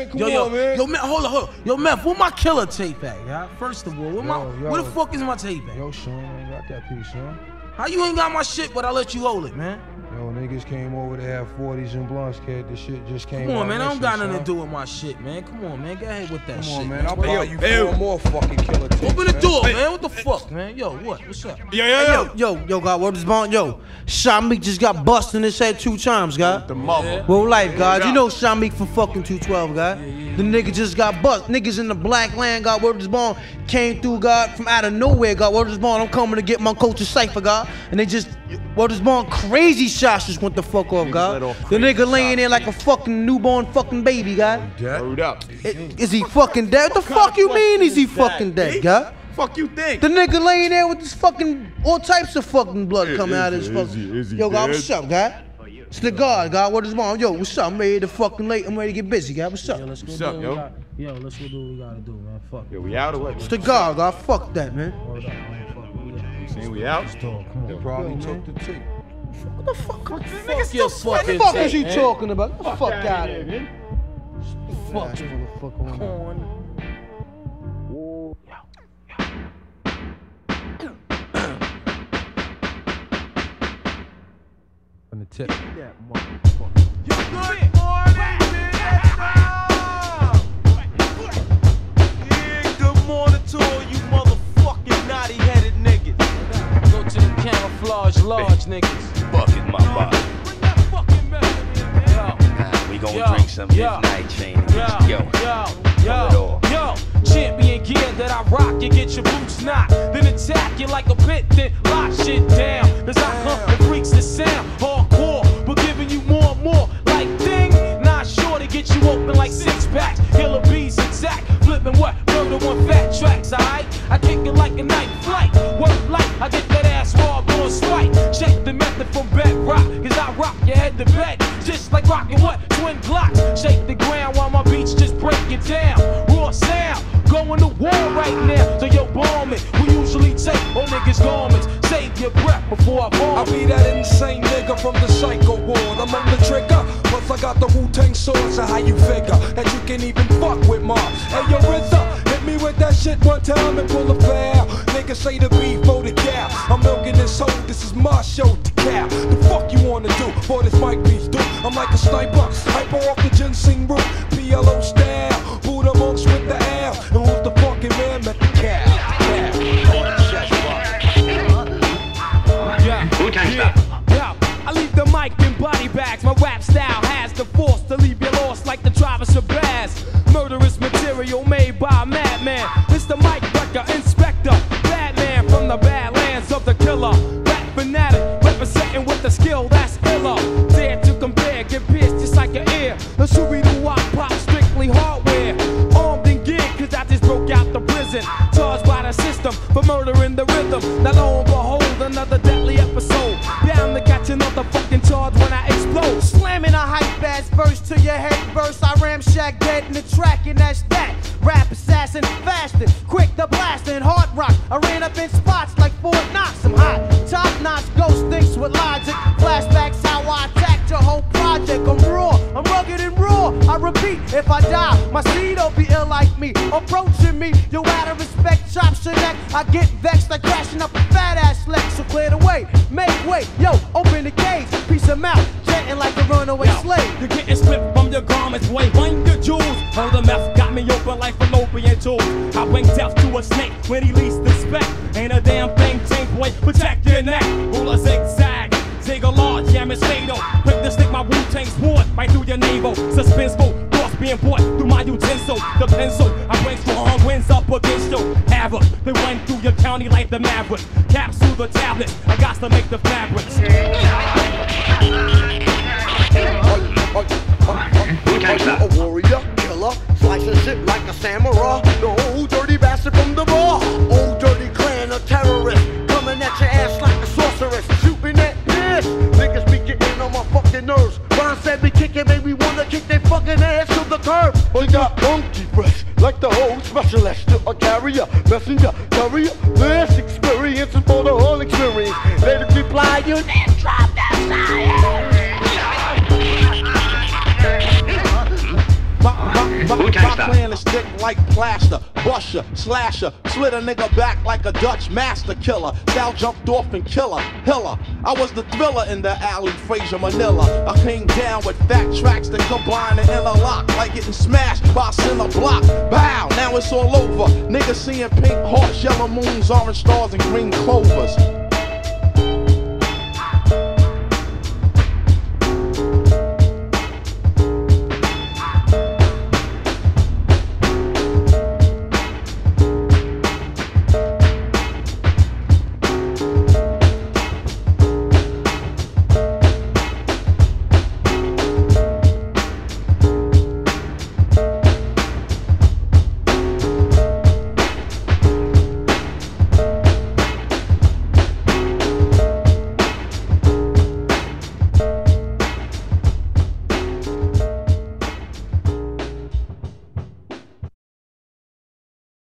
man. Come on, man. Yo, man, hold on. Yo, man, where my killer tape at, yeah? First of all, where the fuck is my tape at? Yo, Sean, I ain't got that piece, son. How you ain't got my shit, but I let you hold it, man? Yo, niggas came over to have 40s and blunts, kid. This shit just came out. Come on, man. I don't got nothing to do with my shit, man. Come on, man. Go ahead with that shit. Come on, man. I'll buy you 4 more fucking killer tapes. Open the door, man. What the fuck, man? Yo, what? What's up? Yo, God, what is born? Yo, Shamik just got busted in his head 2 times, God. The mother. Well, life, God. You know Shamik from fucking 212, God. The nigga just got bust. Niggas in the black land, God, word is born, came through, God, from out of nowhere, God. Word is born, I'm coming to get my culture cipher, God. And they just, word is born, crazy shots just went the fuck off, God. The nigga laying there like a fucking newborn fucking baby, God. Word up. Is he fucking dead? What the fuck you mean is he fucking dead, God? Fuck you think? The nigga laying there with this fucking, all types of fucking blood coming out of his fucking. Yo, God, what's up, God? It's the God, word is born. Yo, what's up? I'm ready to fucking late. I'm ready to get busy, God. What's up? Yo, let's go What's up, yo? Yo, let's go do what we gotta do, man. Fuck. Yo, we out or what? It's the God, fuck that, man. Word up, man. Fuck. We out. Saying we out? Come on. They probably took the tape. What the fuck? What Fuck your fucking the fuck tape, is you man. talking about? Get the fuck out of here, man. Fuck. Motherfucker. Corn. On the tip. That motherfucker. Good morning, yeah, good morning to all you motherfucking naughty-headed niggas. Go to the camouflage large niggas. Bucket my body. Bring that fucking message in, man. We gon' drink some midnight chain. Yo, champion gear that I rock, you get your boots knocked, then attack you like a pit, then lock shit down. Cause I hunt and freaks the sound, hardcore, but giving you more and more. Like ding, not sure to get you open like 6 packs. Killer bees attack, flipping what? Murder 1 fat tracks, alright? I kick it like a night flight. Work light, I get that ass raw, going swipe. Shake the method from bedrock, cause I rock your head to bed. Just like rocking what? Twin Glocks. Shake the ground while my beats just break it down. Raw sound, going to war right now. So yo, bomb it. We usually take all niggas' garments. Save your breath before I bomb. I be that insane nigga from the psycho ward. I'm on the trigger, plus I got the Wu-Tang sword. So how you figure that you can even fuck with mom? Hey yo, RZA, hit me with that shit one time and pull a foul. Niggas say the beef for the cow. I'm milking this hoe, this is my show to cow. The fuck you wanna do? Boy, this mic beats do. I'm like a sniper, hyper off the ginseng root. PLO style, Buddha monks with the L. And who's the fucking man met the cow? Yeah, I leave the mic in body bags. My rap style has the force to leave you lost like the Travis of Bass. Murderous material made by a madman. It's the mic wrecker, inspector, Batman from the badlands of the killer. Rap fanatic, representing with the skill that's iller. Dare to compare, get pierced just like your ear. The Scooby-Doo pop, strictly hardware. Armed and geared, cause I just broke out the prison. Charged by the system for murdering the rhythm. Now lo and behold, another deadly episode. Bound to catch another fucking charge when I explode. Slamming a hype ass verse to your head first. I ramshack dead in the track and that's that. Rap assassin, fasting, quick to blasting, hard rock. I ran up in spots like Fort Knox. I'm hot, top notch, ghost thinks with logic. Flashbacks how I attacked your whole project. I'm raw, I'm rugged and raw. I repeat, if I die, my seed'll be ill like me. Approaching me, you out of respect, chops your neck. I get vexed like crashing up a fat ass Lex. So clear the way, make way, yo, open the cage, piece of mouth, chanting like a runaway slave. You're getting split from your garments, boy, wind your jewels. Oh, the meth got me open like fallopian tubes. I bring death to a snake when he least expect. Ain't a damn thing changed, boy, protect your neck. Rule a zigzag, zig a large, jam is fatal. Quick to stick my Wu-Tang sword right through your navel. Suspenseful, cross being brought through my utensil. The pencil, I bring strong winds up against you. Havoc, they run through your county like the Maverick. Capsule the tablet, I got to make the fabrics. A warrior, killer, slicing shit like a samurai. The old dirty bastard from the bar. Old dirty clan of terrorists, coming at your ass like a sorceress. Shooting that piss, niggas be getting on my fucking nerves. Ron said we kick it, made me wanna kick their fucking ass to the curb. We got monkey breath, like the whole specialist. Still a carrier, messenger, courier. This experience is for the whole experience. Let it reply, you then drop that science. in his dick like plaster. Busher, slasher, slid a nigga back like a Dutch master killer. Sal jumped off and killer, hiller. I was the thriller in the alley, Fraser Manila. I came down with fat tracks that combine and interlock, like getting smashed by a center block. Bow, now it's all over. Niggas seeing pink hearts, yellow moons, orange stars, and green clovers.